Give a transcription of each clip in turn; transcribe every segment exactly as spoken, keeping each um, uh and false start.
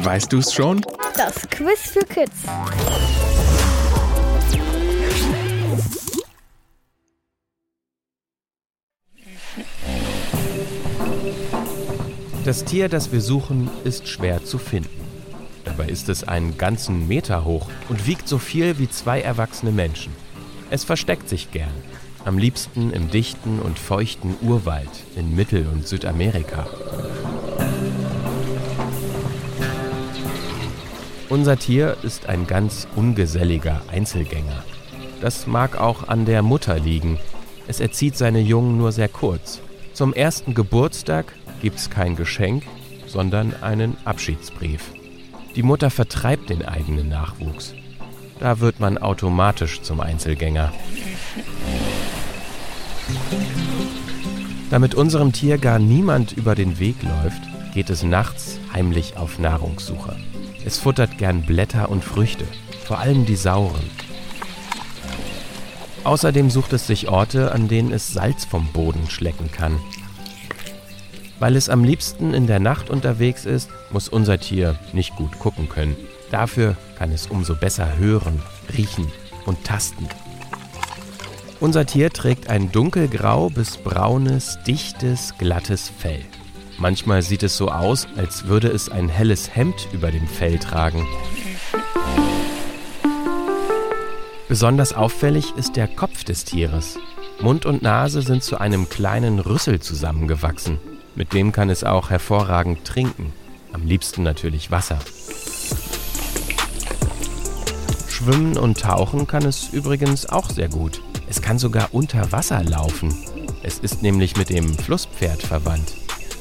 Weißt du's schon? Das Quiz für Kids. Das Tier, das wir suchen, ist schwer zu finden. Dabei ist es einen ganzen Meter hoch und wiegt so viel wie zwei erwachsene Menschen. Es versteckt sich gern, am liebsten im dichten und feuchten Urwald in Mittel- und Südamerika. Unser Tier ist ein ganz ungeselliger Einzelgänger. Das mag auch an der Mutter liegen. Es erzieht seine Jungen nur sehr kurz. Zum ersten Geburtstag gibt's kein Geschenk, sondern einen Abschiedsbrief. Die Mutter vertreibt den eigenen Nachwuchs. Da wird man automatisch zum Einzelgänger. Damit unserem Tier gar niemand über den Weg läuft, geht es nachts heimlich auf Nahrungssuche. Es futtert gern Blätter und Früchte, vor allem die sauren. Außerdem sucht es sich Orte, an denen es Salz vom Boden schlecken kann. Weil es am liebsten in der Nacht unterwegs ist, muss unser Tier nicht gut gucken können. Dafür kann es umso besser hören, riechen und tasten. Unser Tier trägt ein dunkelgrau bis braunes, dichtes, glattes Fell. Manchmal sieht es so aus, als würde es ein helles Hemd über dem Fell tragen. Besonders auffällig ist der Kopf des Tieres. Mund und Nase sind zu einem kleinen Rüssel zusammengewachsen. Mit dem kann es auch hervorragend trinken. Am liebsten natürlich Wasser. Schwimmen und tauchen kann es übrigens auch sehr gut. Es kann sogar unter Wasser laufen. Es ist nämlich mit dem Flusspferd verwandt.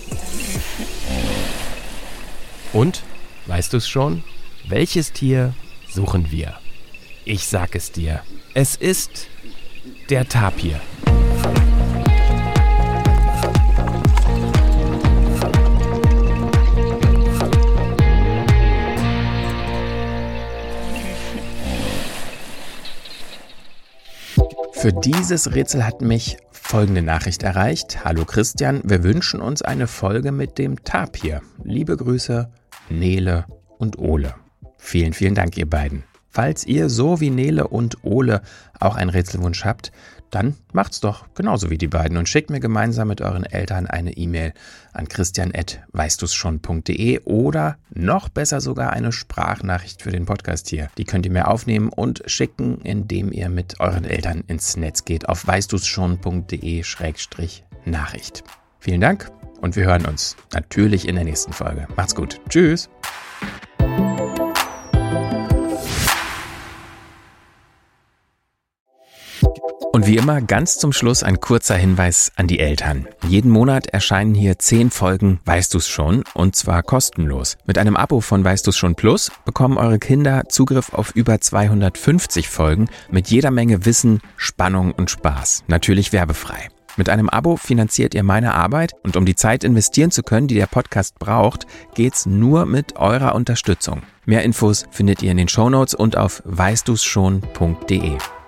Und, weißt du es schon? Welches Tier suchen wir? Ich sag es dir. Es ist der Tapir. Für dieses Rätsel hat mich folgende Nachricht erreicht. Hallo Christian, wir wünschen uns eine Folge mit dem Tapir. Liebe Grüße, Nele und Ole. Vielen, vielen Dank, ihr beiden. Falls ihr so wie Nele und Ole auch einen Rätselwunsch habt, dann macht's doch genauso wie die beiden und schickt mir gemeinsam mit euren Eltern eine E-Mail an christian at weißdusschon punkt de oder noch besser sogar eine Sprachnachricht für den Podcast hier. Die könnt ihr mir aufnehmen und schicken, indem ihr mit euren Eltern ins Netz geht auf weißdusschon punkt de Schrägstrich Nachricht. Vielen Dank und wir hören uns natürlich in der nächsten Folge. Macht's gut. Tschüss. Und wie immer ganz zum Schluss ein kurzer Hinweis an die Eltern. Jeden Monat erscheinen hier zehn Folgen Weißt du's schon? Und zwar kostenlos. Mit einem Abo von Weißt du's schon Plus bekommen eure Kinder Zugriff auf über zweihundertfünfzig Folgen mit jeder Menge Wissen, Spannung und Spaß. Natürlich werbefrei. Mit einem Abo finanziert ihr meine Arbeit und um die Zeit investieren zu können, die der Podcast braucht, geht's nur mit eurer Unterstützung. Mehr Infos findet ihr in den Shownotes und auf weißdusschon punkt de.